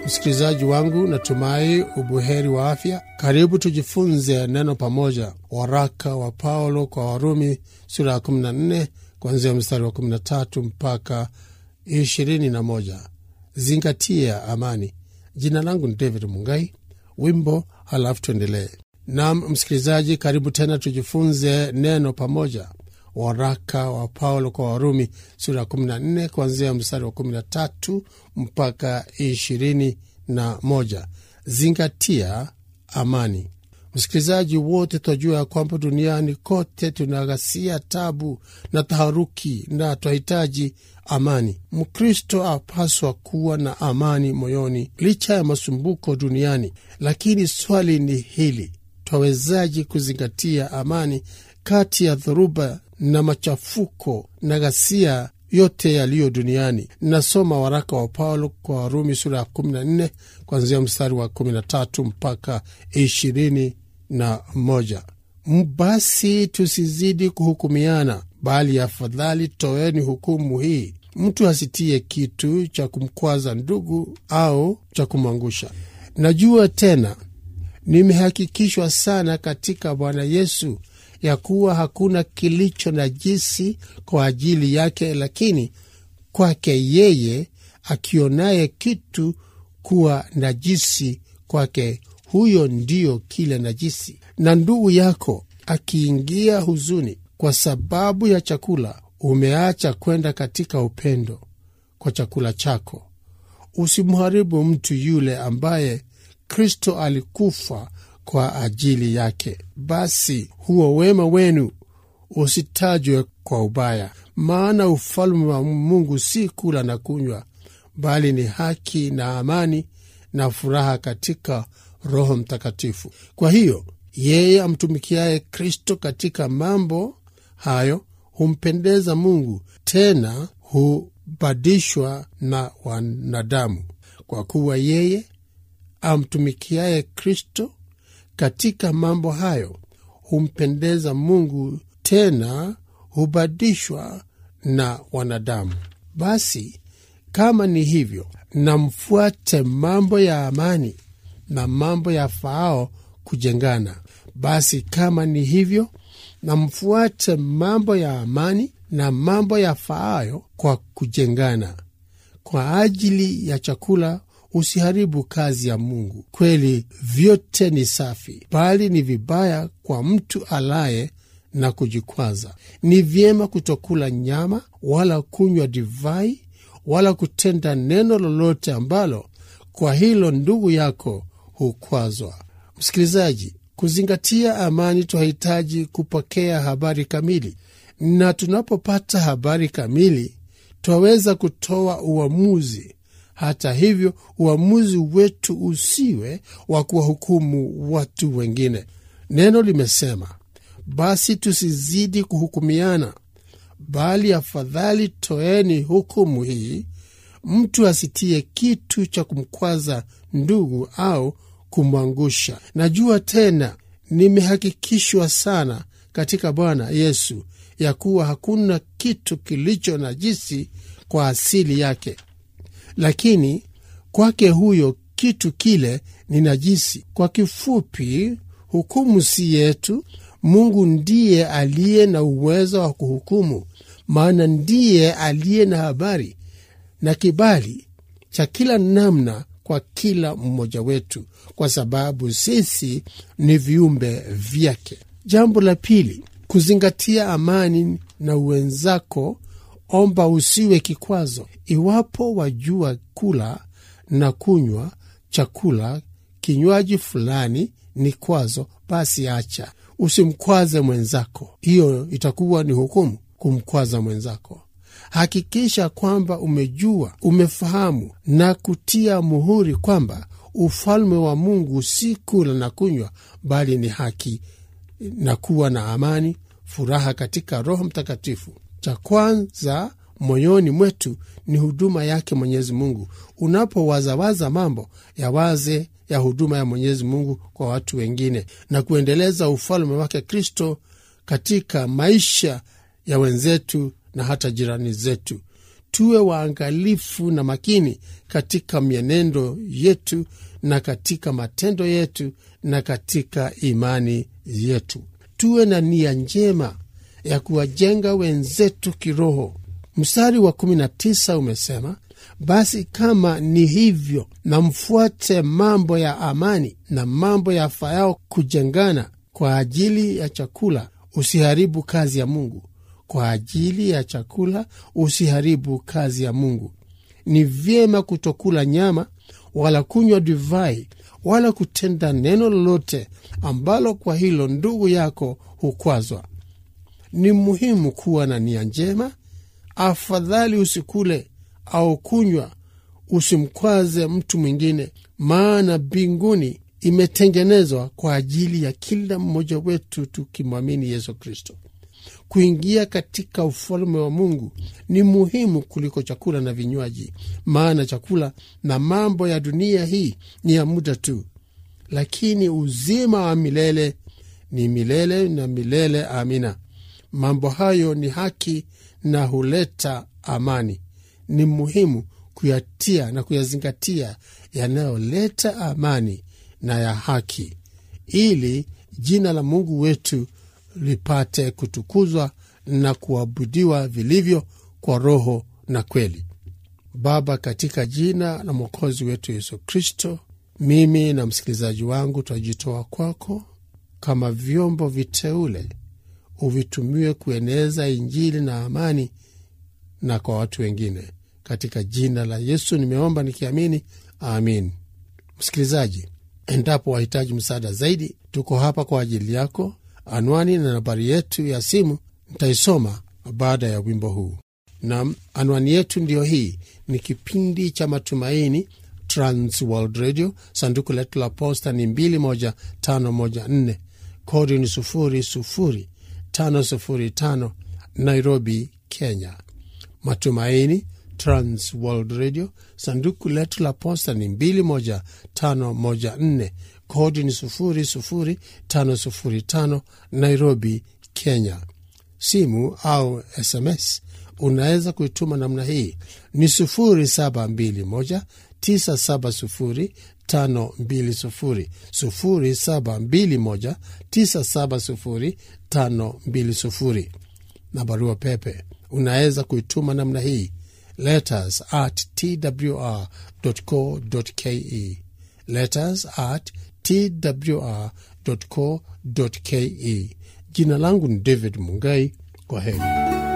Msikilizaji wangu, natumai ubuheri wa afya. Karibu tujifunze neno pamoja. Waraka wa Paulo kwa Warumi sura ya 14 kuanzia mstari wa 13 mpaka 21. Zingatia amani. Jina langu ni David Mungai. Wimbo halafu tuendelee. Naam msikilizaji, karibu tena tujifunze neno pamoja. Waraka wa Paulo kwa Warumi sura ya 14 kuanzia mstari wa 13 mpaka 21. Zingatia amani. Msikilizaji, wote tunajua kwamba duniani kote tunaghasia tabu na taharuki na tunahitaji amani. Mkristo apaswa kuwa na amani moyoni licha ya masumbuko duniani. Lakini swali ni hili: twawezaje kuzingatia amani kati ya dhoruba na machafuko na ghasia yote yaliyo duniani? Nasoma waraka wa Paulo kwa Warumi sura ya 14 kuanzia mstari wa 13 mpaka 21. Basi tusizidi kuhukumiana, bali afadhali toeni hukumu hii: mtu asitie kitu cha kumkwaza ndugu au cha kumangusha. Najua tena nimehakikishwa sana katika Bwana Yesu ya kuwa hakuna kilicho najisi kwa ajili yake, lakini kwake yeye akionaye kitu kuwa najisi, kwake huyo ndiyo kile najisi. Na ndugu yako akiingia huzuni kwa sababu ya chakula, umeacha kwenda katika upendo kwa chakula chako. Usimharibu mtu yule ambaye Kristo alikufa kwa ajili yake. Basi huo wema wenu usitajwe kwa ubaya, maana ufalme wa Mungu si kula na kunywa, bali ni haki na amani na furaha katika Roho Mtakatifu. Kwa hiyo yeye amtumikiaye Kristo katika mambo hayo humpendeza Mungu, tena hubadishwa na wanadamu. Kwa kuwa yeye amtumikiaye Kristo katika mambo hayo humpendeza Mungu, tena hubadishwa na wanadamu. Basi kama ni hivyo, na mfuate mambo ya amani na mambo yafaao kujengana. Basi kama ni hivyo, na mfuate mambo ya amani na mambo yafaao kwa kujengana. Kwa ajili ya chakula usiharibu kazi ya Mungu. Kweli vyote ni safi, bali ni vibaya kwa mtu alaye na kujikwaza. Ni vyema kutokula nyama, wala kunywa divai, wala kutenda neno lolote ambalo kwa hilo ndugu yako hukwazwa. Msikilizaji, kuzingatia amani tunahitaji kupokea habari kamili, na tunapopata habari kamili twaweza kutoa uamuzi. Hata hivyo, uamuzi wetu usiwe wa kuwahukumu watu wengine. Neno limesema, basi tusizidi kuhukumiana, bali afadhali toeni hukumu hii: mtu asitie kitu cha kumkwaza ndugu au kumwangusha. Najua tena nimehakikishwa sana katika Bwana Yesu ya kuwa hakuna kitu kilicho najisi kwa asili yake, lakini kwake huyo kitu kile ni najisi. Kwa kifupi, hukumu si yetu. Mungu ndiye aliye na uwezo wa kuhukumu, maana ndiye aliye na habari na kibali cha kila namna kwa kila mmoja wetu, kwa sababu sisi ni viumbe vyake. Jambo la pili, kuzingatia amani na wenzako. Omba usiwe kikwazo. Iwapo wajua kula na kunywa chakula, kinywaji fulani ni kwazo, basi acha. Usimkwaze mwenzako. Hiyo itakuwa ni hukumu, kumkwaza mwenzako. Hakikisha kwamba umejua, umefahamu na kutia muhuri kwamba ufalme wa Mungu si kula na kunywa, bali ni haki na kuwa na amani, furaha katika Roho Mtakatifu. Cha kwanza moyoni mwetu ni huduma yake Mwenyezi Mungu. Unapowazawaza mambo ya waze ya huduma ya Mwenyezi Mungu kwa watu wengine na kuendeleza ufalme wake Kristo katika maisha ya wenzetu na hata jirani zetu, tuwe waangalifu na makini katika mienendo yetu na katika matendo yetu na katika imani yetu. Tuwe na nia njema ya kuwajenga wenzetu kiroho. Mstari wa 19 umesema, basi kama ni hivyo, na mfuate mambo ya amani na mambo yafaayo kujengana kwa ajili ya chakula, usiharibu kazi ya Mungu. Kwa ajili ya chakula usiharibu kazi ya Mungu. Ni vyema kutokula nyama wala kunywa divai wala kutenda neno lolote ambalo kwa hilo ndugu yako hukwazwa. Ni muhimu kuwa na nia njema. Afadhali usikule au kunywa, usimkwaze mtu mwingine, maana mbinguni imetengenezwa kwa ajili ya kila mmoja wetu tukimwamini Yesu Kristo. Kuingia katika ufalme wa Mungu ni muhimu kuliko chakula na vinywaji, maana chakula na mambo ya dunia hii ni ya muda tu, lakini uzima wa milele ni milele na milele. Amina. Mambo hayo ni haki na huleta amani. Ni muhimu kuyatia na kuyazingatia yanayoleta amani na ya haki, ili jina la Mungu wetu lipate kutukuzwa na kuabudiwa vilivyo kwa roho na kweli. Baba, katika jina la Mwokozi wetu Yesu Kristo, mimi na msikilizaji wangu twajitoa kwako kama vyombo viteule, uvitumiwe kueneza Injili na amani na kwa watu wengine. Katika jina la Yesu nimeomba nikiamini, amin. Msikilizaji, endapo wahitaji msaada zaidi, tuko hapa kwa ajili yako. Anwani na nambari yetu ya simu nitaisoma baada ya wimbo huu. Na anwani yetu ndiyo hii. Ni kipindi cha Matumaini, Trans World Radio. Sanduku letu la posta ni 21514, kodi ni 00505, Nairobi, Kenya. Matumaini, Trans World Radio. Sanduku letu la posta ni 21514, kodi ni 00505, Nairobi, Kenya. Simu au SMS unaweza kuituma namna hii, ni 0721970520, 0721970520. Na barua pepe unaweza kuituma namna hii, letters@twr.co.ke, letters@twr.co.ke. Jina langu ni David Mungai. Kwa heri.